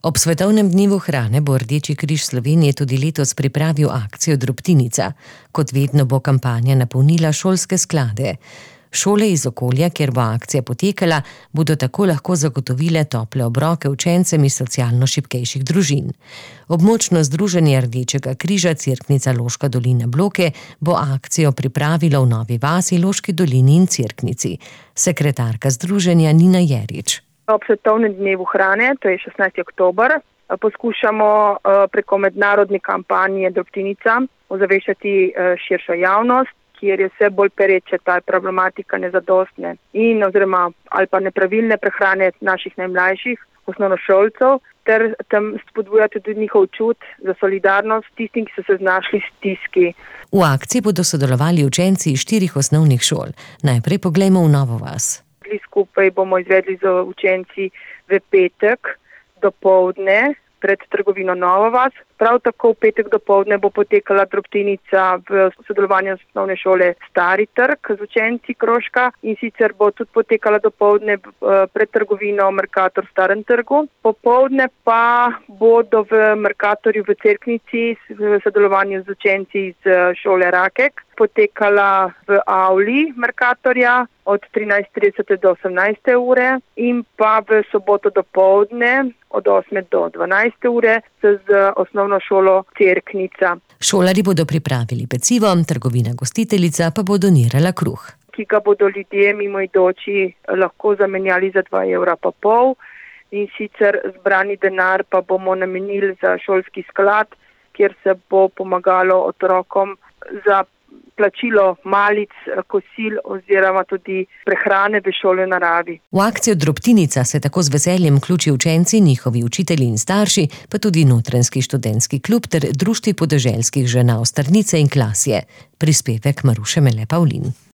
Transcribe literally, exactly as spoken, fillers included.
Ob svetovnem dnevu hrane bo Rdeči križ Slovenije tudi letos pripravil akcijo Drobtinica. Kot vedno bo kampanja napolnila šolske sklade. Šole iz okolja, kjer bo akcija potekala, bodo tako lahko zagotovile tople obroke učencem iz socialno šibkejših družin. Območno združenje Rdečega križa Cerknica Loška dolina Bloke bo akcijo pripravilo v Novi vasi, Loški dolini in Cerknici. Sekretarka združenja Nina Jerič. Ob svetovnem dnevu hrane, to je šestnajsti oktober, poskušamo preko mednarodne kampanje Drobtinica ozaveščati širšo javnost, kjer je vse bolj pereča ta problematika nezadostne in oziroma ali pa nepravilne prehrane naših najmlajših osnovnošolcev, ter tam spodbujati tudi njihov čut za solidarnost tistim, ki so se znašli v stiski. V akciji bodo sodelovali učenci iz štirih osnovnih šol. Najprej poglejmo v Novo vas. Skupaj bomo izvedli z učenci v petek dopoldne pred trgovino Nova vas. Prav tako v petek dopoldne bo potekala Drobtinica v sodelovanju z osnovne šole Stari trg z učenci Kroška in sicer bo tudi potekala dopoldne pred trgovino Mercator Starem trgu. Popoldne pa bodo v Mercatorju v Cerknici v sodelovanju z učenci iz šole Rakek potekala v avli Mercatorja od trinajst trideset do osemnajste ure in pa v soboto dopoldne od osme do dvanajste ure z osnovno šolo Cerknica. Šolarji bodo pripravili pecivo, trgovina gostiteljica pa bo donirala kruh, ki ga bodo ljudje mimoidoči lahko zamenjali za dva evra pa pol, in sicer zbrani denar pa bomo namenili za šolski sklad, kjer se bo pomagalo otrokom za plačilo malic, kosil oziroma tudi prehrane v šoli v naravi. V akcijo Drobtinica se tako z veseljem vključi učenci, njihovi učitelji in starši, pa tudi Notranjski študentski klub ter Društvi podeželskih žena Ostrnice in Klasje. Prispevek Maruše Mele Pavlin.